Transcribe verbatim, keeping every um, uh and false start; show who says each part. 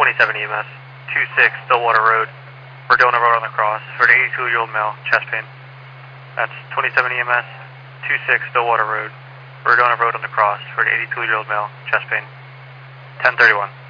Speaker 1: twenty-seven E M S, two six Stillwater Road, Verdona Road on the cross for an eighty-two-year-old male, chest pain. That's twenty-seven E M S, two six Stillwater Road, Verdona Road on the cross for an eighty-two-year-old male, chest pain. ten thirty-one.